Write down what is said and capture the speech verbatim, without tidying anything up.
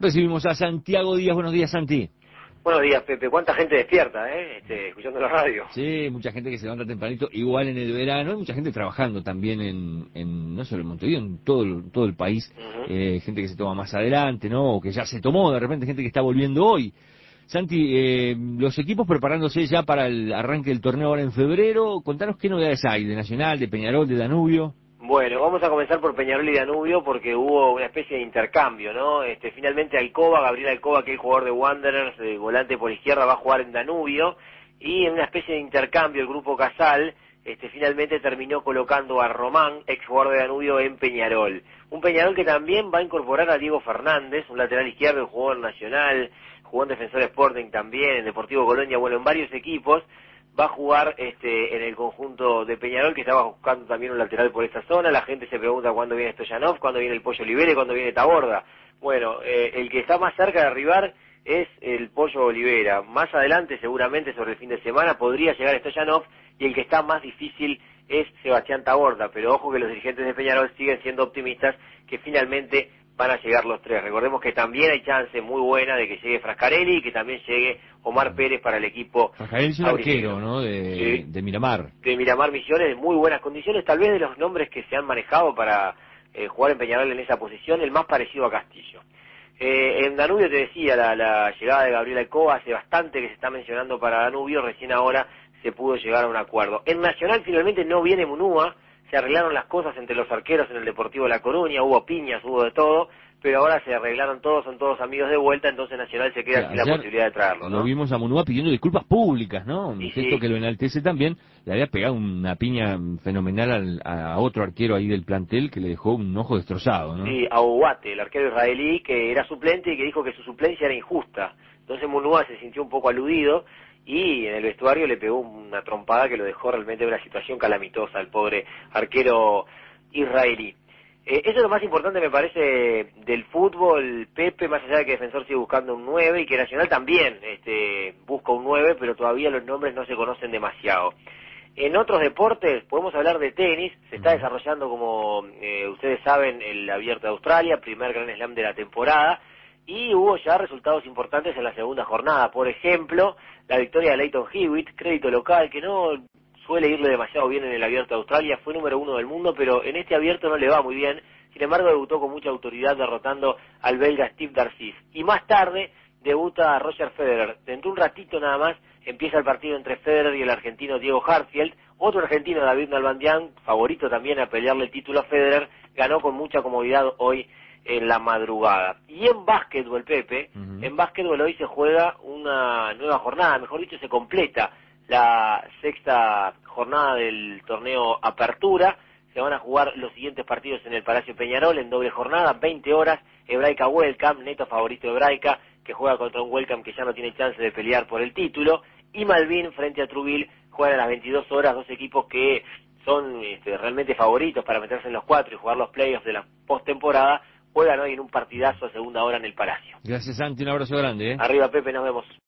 Recibimos a Santiago Díaz. Buenos días, Santi. Buenos días, Pepe. ¿Cuánta gente despierta, eh? Este, escuchando la radio? Sí, mucha gente que se levanta tempranito, igual en el verano, y mucha gente trabajando también en, en no solo en Montevideo, en todo el, todo el país. Uh-huh. eh, gente que se toma más adelante, ¿no? O que ya se tomó, de repente gente que está volviendo hoy. Santi, eh, los equipos preparándose ya para el arranque del torneo ahora en febrero. Contanos qué novedades hay de Nacional, de Peñarol, de Danubio. Bueno, vamos a comenzar por Peñarol y Danubio porque hubo una especie de intercambio, ¿no? Este, finalmente Alcoba, Gabriel Alcoba, que es el jugador de Wanderers, de volante por izquierda, va a jugar en Danubio, y en una especie de intercambio el grupo Casal este, finalmente terminó colocando a Román, ex jugador de Danubio, en Peñarol. Un Peñarol que también va a incorporar a Diego Fernández, un lateral izquierdo, un jugador nacional, jugó en Defensor Sporting también, en Deportivo Colonia, bueno, en varios equipos. Va a jugar este, en el conjunto de Peñarol, que estaba buscando también un lateral por esta zona. La gente se pregunta cuándo viene Stoyanov, cuándo viene el Pollo Olivera y cuándo viene Taborda. Bueno, eh, el que está más cerca de arribar es el Pollo Olivera. Más adelante, seguramente sobre el fin de semana, podría llegar Stoyanov, y el que está más difícil es Sebastián Taborda. Pero ojo que los dirigentes de Peñarol siguen siendo optimistas que finalmente van a llegar los tres. Recordemos que también hay chance muy buena de que llegue Frascarelli y que también llegue Omar Pérez para el equipo. Frascarelli es un arquero, ¿no? De, sí, de Miramar. De Miramar Misiones, de muy buenas condiciones, tal vez de los nombres que se han manejado para eh, jugar en Peñarol en esa posición, el más parecido a Castillo. Eh, en Danubio te decía, la, la llegada de Gabriel Alcoba, hace bastante que se está mencionando para Danubio, recién ahora se pudo llegar a un acuerdo. En Nacional finalmente no viene Munúa, se arreglaron las cosas entre los arqueros en el Deportivo La Coruña, hubo piñas, hubo de todo, pero ahora se arreglaron todos, son todos amigos de vuelta, entonces Nacional se queda sin la posibilidad de traerlo, ¿no? Lo vimos a Munúa pidiendo disculpas públicas, ¿no? Un sí, gesto sí. que lo enaltece también. Le había pegado una piña fenomenal al, a otro arquero ahí del plantel que le dejó un ojo destrozado, ¿no? Sí, a Ouate, el arquero israelí, que era suplente y que dijo que su suplencia era injusta. Entonces Munúa se sintió un poco aludido y en el vestuario le pegó una trompada que lo dejó realmente en una situación calamitosa al pobre arquero israelí. Eh, eso es lo más importante, me parece, del fútbol, Pepe, más allá de que Defensor sigue buscando un nueve y que Nacional también este, busca un nueve, pero todavía los nombres no se conocen demasiado. En otros deportes podemos hablar de tenis, se está desarrollando, como eh, ustedes saben, el Abierto de Australia, primer Grand Slam de la temporada, y hubo ya resultados importantes en la segunda jornada. Por ejemplo, la victoria de Lleyton Hewitt, crédito local, que no suele irle demasiado bien en el Abierto de Australia, fue número uno del mundo, pero en este abierto no le va muy bien. Sin embargo, debutó con mucha autoridad derrotando al belga Steve Darcis. Y más tarde debuta Roger Federer. Dentro de un ratito nada más empieza el partido entre Federer y el argentino Diego Hartfield. Otro argentino, David Nalbandián, favorito también a pelearle el título a Federer, ganó con mucha comodidad hoy en la madrugada. Y en básquetbol, Pepe, uh-huh. en básquetbol hoy se juega una nueva jornada, mejor dicho, se completa la sexta jornada del torneo Apertura. Se van a jugar los siguientes partidos en el Palacio Peñarol en doble jornada, veinte horas, Hebraica Welcome, neto favorito de Hebraica, que juega contra un Welcome que ya no tiene chance de pelear por el título, y Malvin frente a Truville juegan a las veintidós horas, dos equipos que son este, realmente favoritos para meterse en los cuatro y jugar los playoffs de la postemporada, juegan hoy en un partidazo a segunda hora en el Palacio. Gracias, Santi, un abrazo grande, ¿eh? Arriba, Pepe, nos vemos.